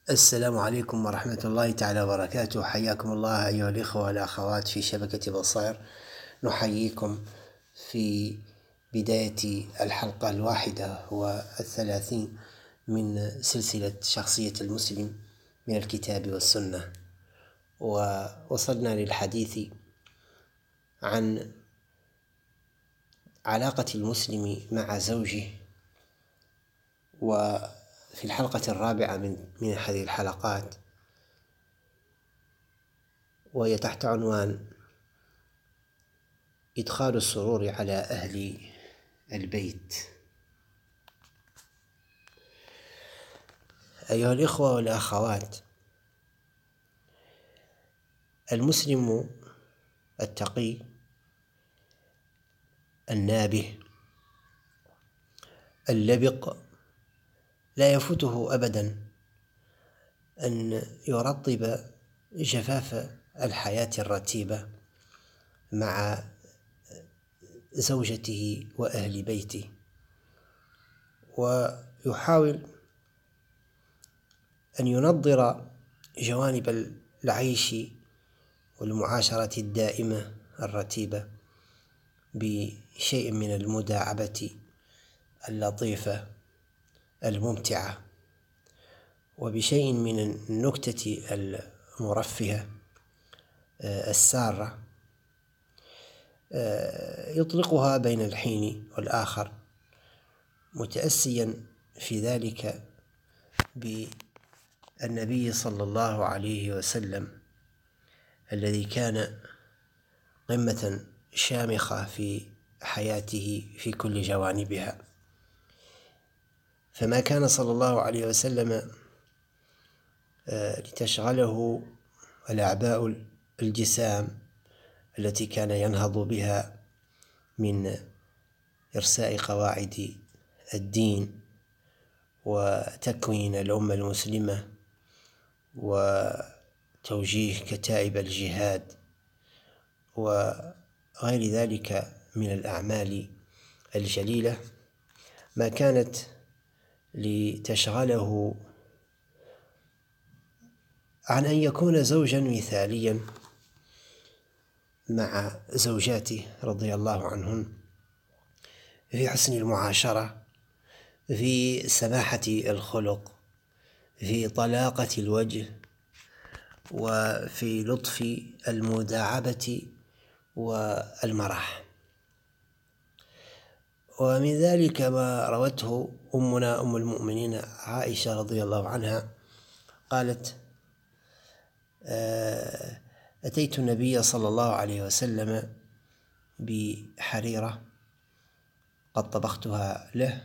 السلام عليكم ورحمة الله تعالى وبركاته. حياكم الله أيها الإخوة والأخوات في شبكة بصائر. نحييكم في بداية الحلقة 31 من سلسلة شخصية المسلم من الكتاب والسنة، ووصلنا للحديث عن علاقة المسلم مع زوجه، وفي الحلقة الرابعة من هذه الحلقات، وهي تحت عنوان إدخال السرور على أهل البيت. أيها الإخوة والأخوات، المسلم التقي النابه اللبق لا يفوته أبدا أن يرطب جفاف الحياة الرتيبة مع زوجته وأهل بيته، ويحاول أن ينظر جوانب العيش والمعاشرة الدائمة الرتيبة بشيء من المداعبة اللطيفة الممتعة، وبشيء من النكتة المرفهة السارة، يطلقها بين الحين والآخر، متأسيا في ذلك بالنبي صلى الله عليه وسلم الذي كان قمة شامخة في حياته في كل جوانبها. فما كان صلى الله عليه وسلم لتشغله الأعباء الجسام التي كان ينهض بها من إرساء قواعد الدين وتكوين الأمة المسلمة وتوجيه كتائب الجهاد وغير ذلك من الأعمال الجليلة، ما كانت لتشغله عن أن يكون زوجا مثاليا مع زوجاته رضي الله عنهن في حسن المعاشرة، في سماحة الخلق، في طلاقة الوجه، وفي لطف المداعبة والمرح. ومن ذلك ما روته أمنا أم المؤمنين عائشة رضي الله عنها، قالت: أتيت النبي صلى الله عليه وسلم بحريرة قد طبختها له،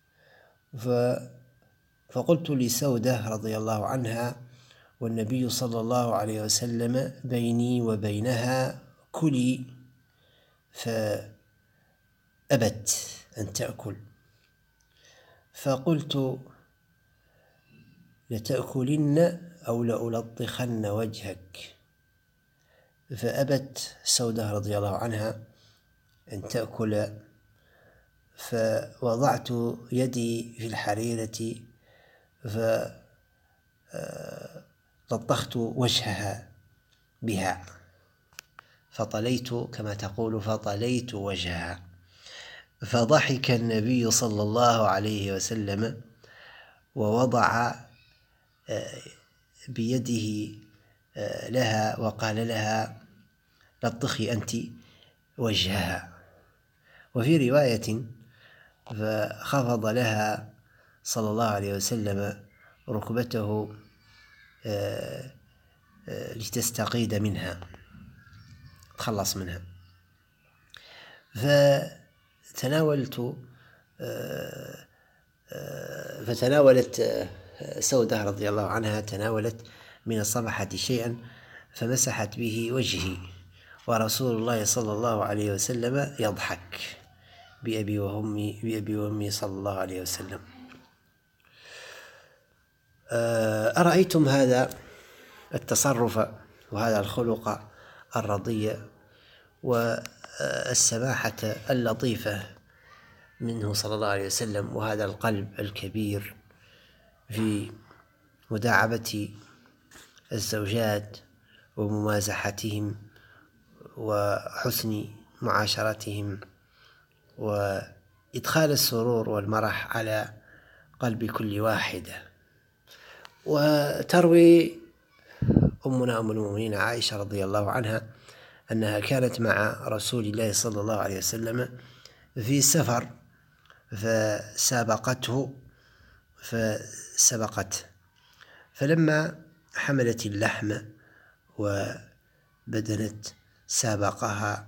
فقلت لسودة رضي الله عنها والنبي صلى الله عليه وسلم بيني وبينها: كلي، فأبت أن تأكل. فقلت: لتأكلن أو لألطخن وجهك. فأبت سودة رضي الله عنها أن تأكل، فوضعت يدي في الحريرة فلطخت وجهها بها، فطليت كما تقول فطليت وجهها. فضحك النبي صلى الله عليه وسلم ووضع بيده لها وقال لها: لطخي أنت وجهها. وفي رواية: فخفض لها صلى الله عليه وسلم ركبته لتستقيد منها، تخلص منها. فتناولت سودة رضي الله عنها، تناولت من الصبحة شيئا فمسحت به وجهي، ورسول الله صلى الله عليه وسلم يضحك بأبي وأمي صلى الله عليه وسلم. أرأيتم هذا التصرف وهذا الخلق الرضي والسماحة اللطيفة منه صلى الله عليه وسلم، وهذا القلب الكبير في مداعبة الزوجات وممازحتهم وحسن معاشرتهم وإدخال السرور والمرح على قلب كل واحدة. وتروي أمنا أم المؤمنين عائشة رضي الله عنها أنها كانت مع رسول الله صلى الله عليه وسلم في سفر فسبقته فلما حملت اللحم وبدنت سابقها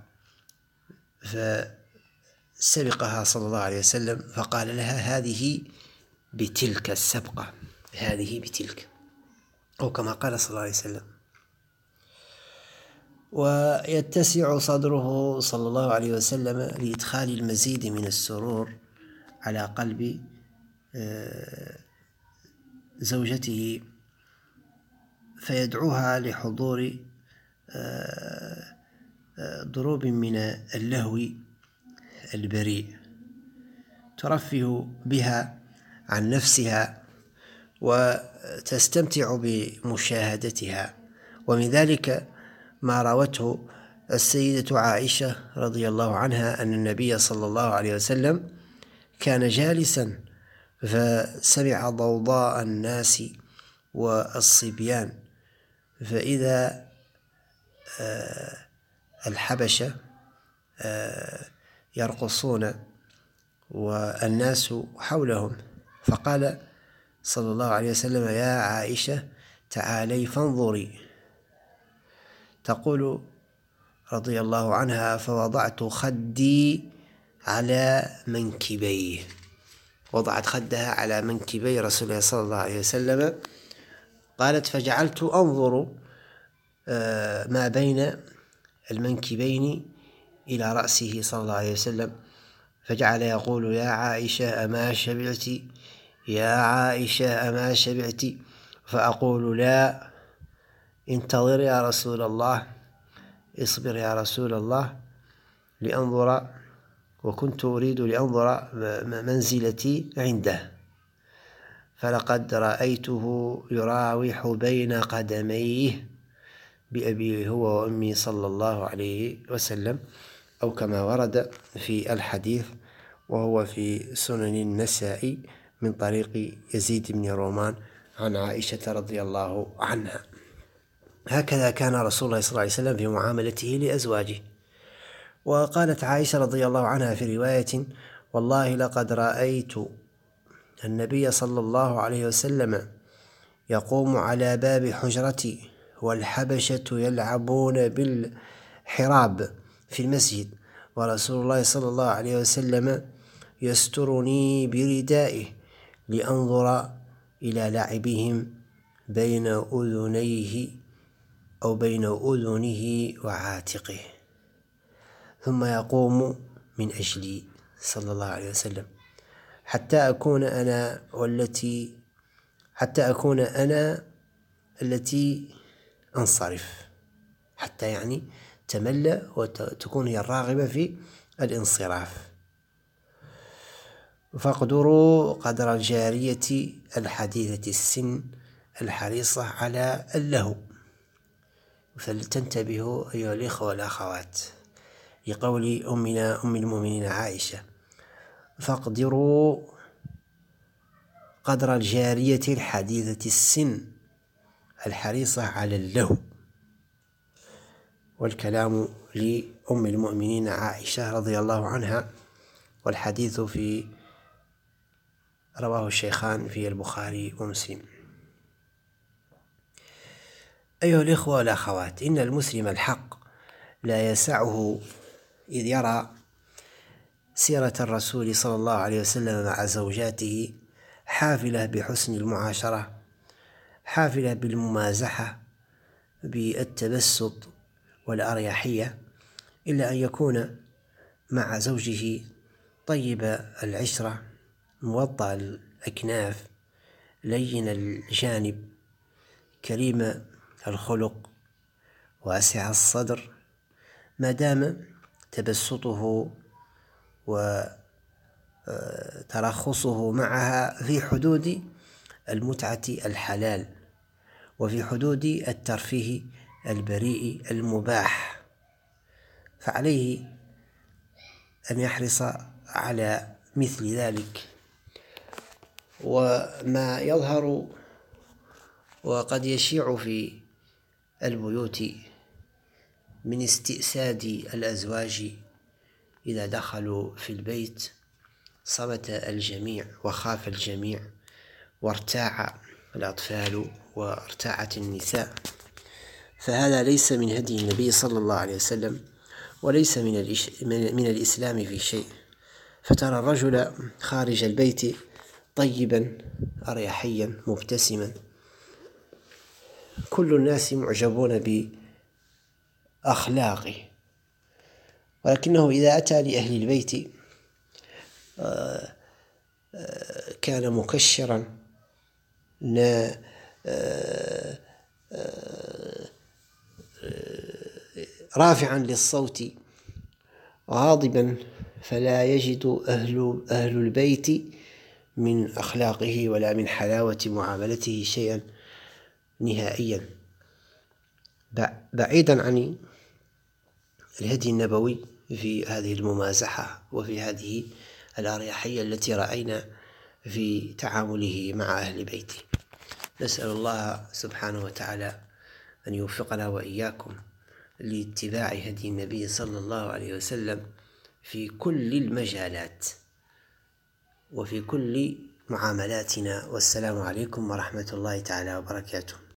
فسبقها صلى الله عليه وسلم فقال لها هذه بتلك السبقة، هذه بتلك، أو كما قال صلى الله عليه وسلم. ويتسع صدره صلى الله عليه وسلم لإدخال المزيد من السرور على قلب زوجته، فيدعوها لحضور ضروب من اللهو البريء ترفه بها عن نفسها وتستمتع بمشاهدتها. ومن ذلك ما روته السيدة عائشة رضي الله عنها أن النبي صلى الله عليه وسلم كان جالسا فسمع ضوضاء الناس والصبيان، فإذا الحبشة يرقصون والناس حولهم، فقال صلى الله عليه وسلم يا عائشة تعالي فانظري. تقول رضي الله عنها فوضعت خدي على منكبيه، وضعت خدها على منكبي رسول الله صلى الله عليه وسلم. قالت فجعلت أنظر ما بين المنكبين إلى رأسه صلى الله عليه وسلم، فجعل يقول يا عائشة أما شبعت، يا عائشة أما شبعت، فأقول لا، انتظر يا رسول الله، اصبر يا رسول الله لأنظر، وكنت أريد لأنظر منزلتي عنده، فلقد رأيته يراوح بين قدميه بأبي هو وأمي صلى الله عليه وسلم، أو كما ورد في الحديث وهو في سنن النسائي من طريق يزيد بن رومان عن عائشة رضي الله عنها. هكذا كان رسول الله صلى الله عليه وسلم في معاملته لأزواجه. وقالت عائشة رضي الله عنها في رواية والله لقد رأيت النبي صلى الله عليه وسلم يقوم على باب حجرتي والحبشة يلعبون بالحراب في المسجد، ورسول الله صلى الله عليه وسلم يسترني بردائه لأنظر إلى لعبهم بين أذنيه أو بين أذنه وعاتقه، ثم يقوم من أجلي صلى الله عليه وسلم حتى أكون أنا التي أنصرف، حتى يعني تمل وتكون هي الراغبة في الانصراف. فاقدروا قدر الجارية الحديثة السن الحريصة على اللهو. فلتنتبهوا أيها الإخوة والأخوات لقول أمنا أم المؤمنين عائشة فاقدروا قدر الجارية الحديثة السن الحريصة على اللهو، والكلام لأم المؤمنين عائشة رضي الله عنها، والحديث رواه الشيخان في البخاري ومسلم. أيها الإخوة والأخوات، إن المسلم الحق لا يسعه إذ يرى سيرة الرسول صلى الله عليه وسلم مع زوجاته حافلة بحسن المعاشرة، حافلة بالممازحة، بالتبسط والأريحية، إلا أن يكون مع زوجه طيب العشرة، موطأ الأكناف، لين الجانب، كريم الخلق، واسع الصدر، ما دام تبسطه وترخصه معها في حدود المتعة الحلال وفي حدود الترفيه البريء المباح، فعليه أن يحرص على مثل ذلك. وما يظهر وقد يشيع في البيوت من استئساد الأزواج إذا دخلوا في البيت، صمت الجميع وخاف الجميع وارتاع الأطفال وارتاعت النساء، فهذا ليس من هدي النبي صلى الله عليه وسلم، وليس من الإسلام في شيء. فترى الرجل خارج البيت طيبا أريحيا مبتسما، كل الناس معجبون بأخلاقه، ولكنه إذا أتى لأهل البيت كان مكشرا رافعا للصوت غاضبا، فلا يجد أهل البيت من أخلاقه ولا من حلاوة معاملته شيئا نهائيا، بعيدا عن الهدي النبوي في هذه الممازحة وفي هذه الأريحية التي رأينا في تعامله مع أهل بيته. نسأل الله سبحانه وتعالى أن يوفقنا وإياكم لاتباع هدي النبي صلى الله عليه وسلم في كل المجالات وفي كل معاملاتنا. والسلام عليكم ورحمة الله تعالى وبركاته.